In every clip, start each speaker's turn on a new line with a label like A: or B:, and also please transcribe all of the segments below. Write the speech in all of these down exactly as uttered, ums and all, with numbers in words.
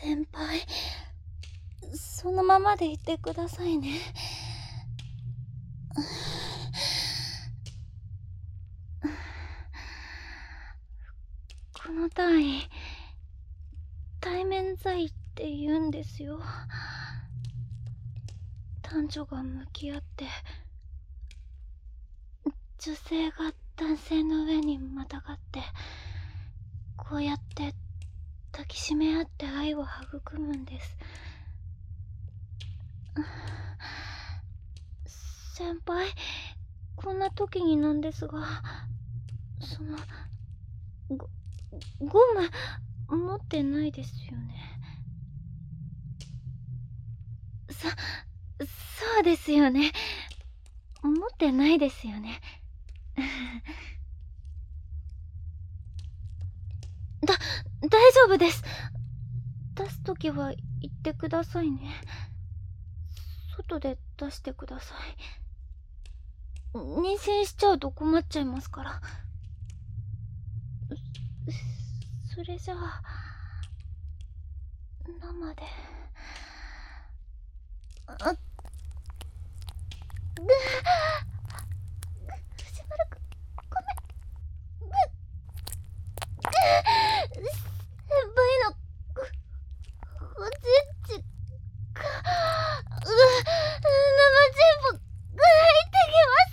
A: 先輩、そのままでいてくださいね。この単位、対面罪って言うんですよ。男女が向き合って、女性が男性の上にまたがって、こうやって抱きしめ合って愛を育むんです。先輩、こんな時になんですが、そのゴゴム持ってないですよね。そそうですよね。持ってないですよね。だ大丈夫です。出すときは言ってくださいね。外で出してください。妊娠しちゃうと困っちゃいますから。それじゃあ生で。あっ、ぐ藤原くん、ごめん。ぐ先輩のおちんちがう生全部入ってきます。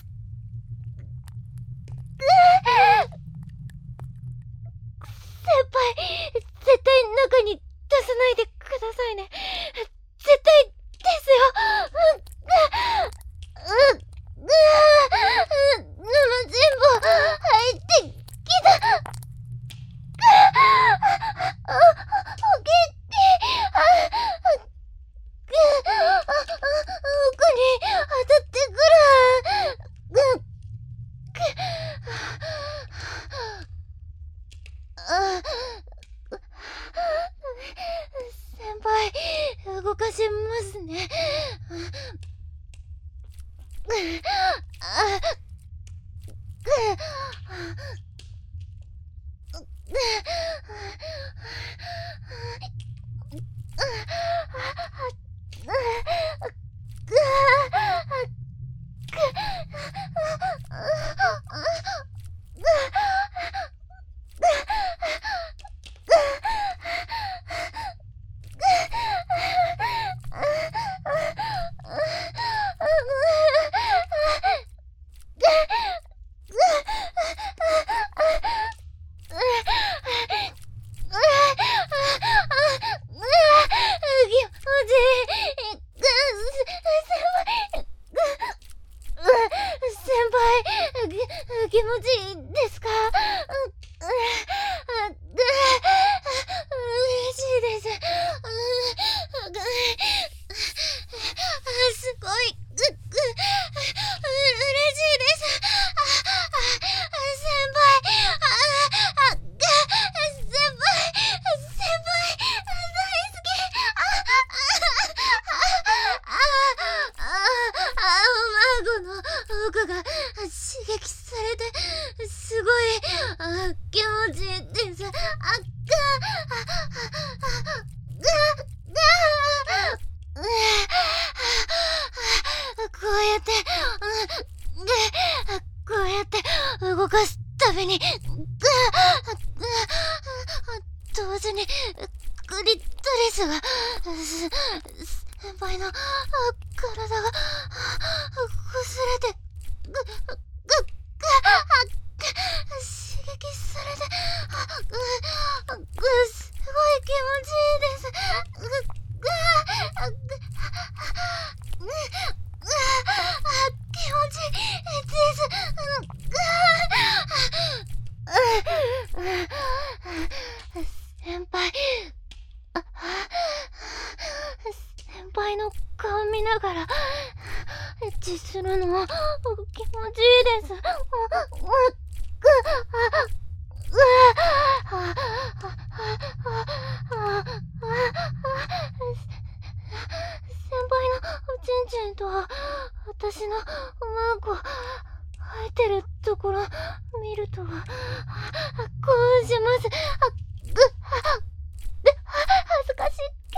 A: 先輩、絶対中に出さないでくださいね。絶対ですよ。うっ、うっ、生全部入ってきた。お、おけって、あ、あ、奥に当たってくる。あ、先輩、動かしますね。あ、気持ちいいですか？嬉しいです。すごい嬉しいです。先輩、先輩、先輩大好き。おまごの奥が刺激されてすごいあ気持ちいいです。あっがこうやってこうやって動かすたびに同時にクリトリスが先輩の体がこすれてぐぐぐ刺激されてすごい気持ちいいです。気持ちいいです。先輩、先輩の顔見ながらエッチするのは気持ちいいです。先輩のおちんちんと私のマンコ生えてるところ見るとこうします。あ、ぐ、恥ずかしい。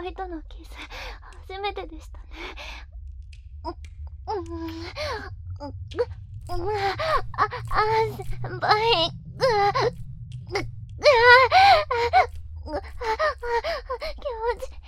A: 輩とのキス初めてでしたね。うん、うん、うん、あ、あ、先輩、うわ、う、うわ、うわ、気持ちいい。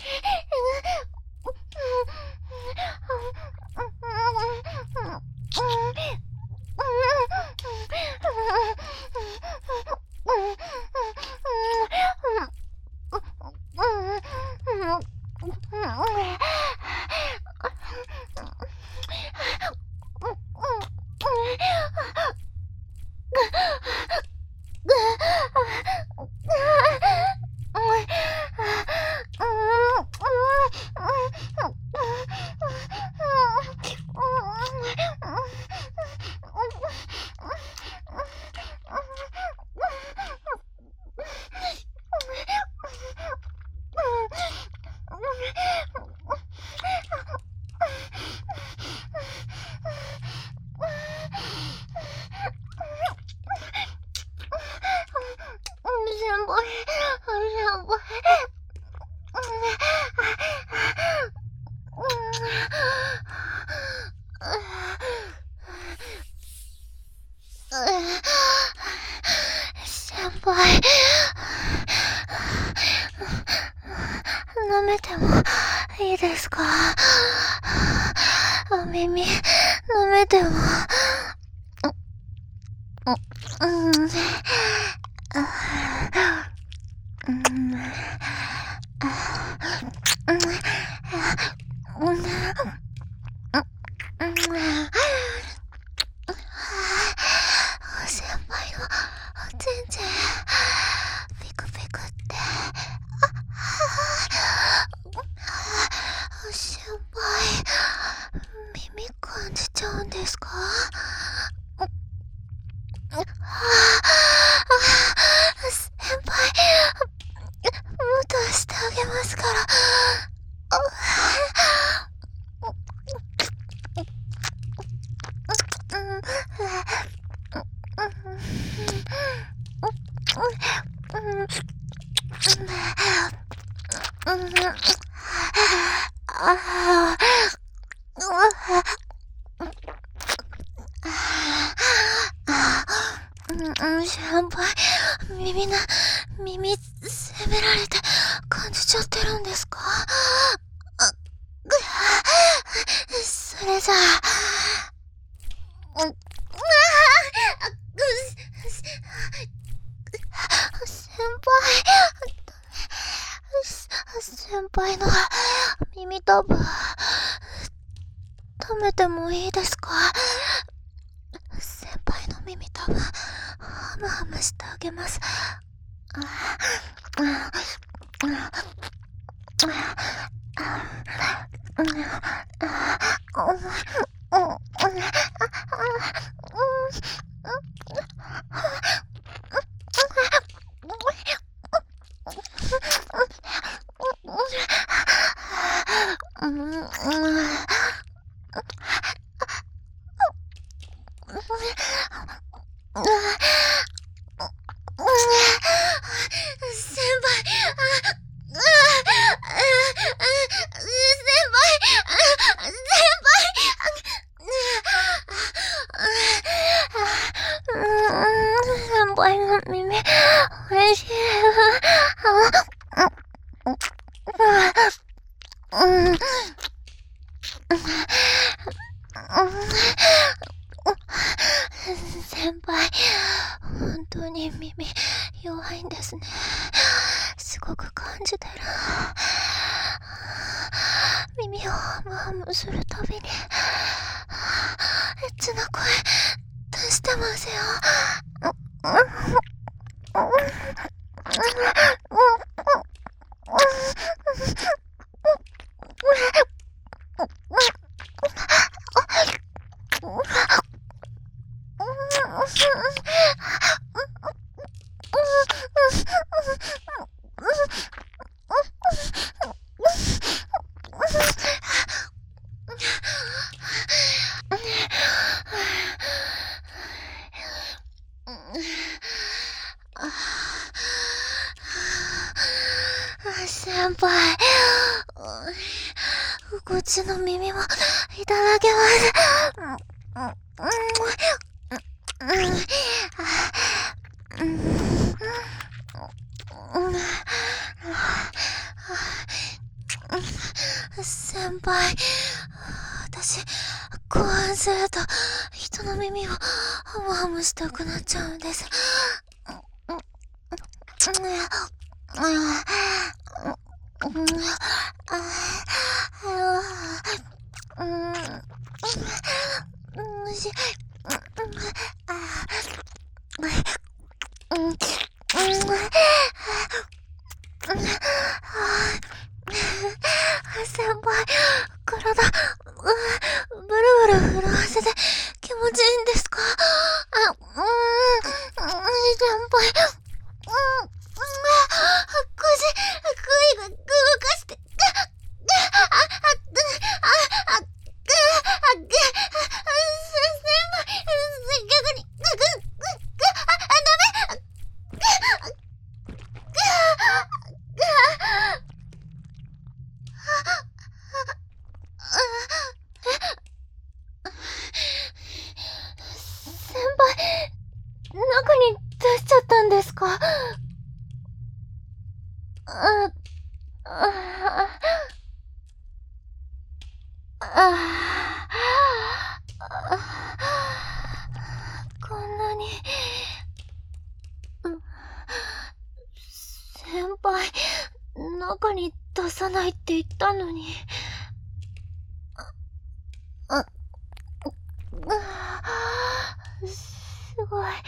A: 先輩、舐めてもいいですか？お耳舐めても。うん、うん、先輩のおちんちんピクピクって。先輩、耳感じちゃうんですか？先輩、もっとしてあげますから。先輩、耳な、耳責められて感じちゃってるんですか？それじゃあ、先輩、先輩の耳たぶ食べてもいいですか？先輩の耳たぶハムハムしてあげます。先輩の耳、おいしい。先輩、本当に耳弱いんですね。すごく感じてる。耳をハムハムするたびにエッチな声出してますよ。先輩、 こっちの耳もいただきます。先輩、私、興奮すると人の耳をハムハムしたくなっちゃうんです。先輩、体、ブルブル震わせて気持ちいいんですか？あ、うーん、先輩、うん、うん、腰、首が動かして、あ、あ、あ、あ、あ、あ、先輩、逆に、あ、ダメ、先輩、中に出しちゃったんですか？あ、あ、あ、こんなに、先輩、中に出さないって言ったのに。あ、すごい。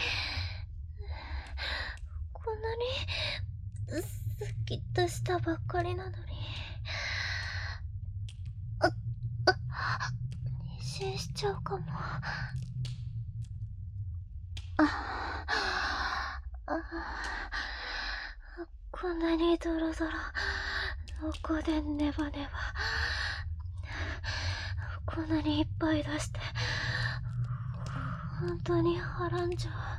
A: こんなに、すっきとしたばっかりなのに。あ、あ、妊娠しちゃうかも。あ、あ、こんなにドロドロ、濃厚でネバネバ。こんなにいっぱい出して、本当にはらんじゃう。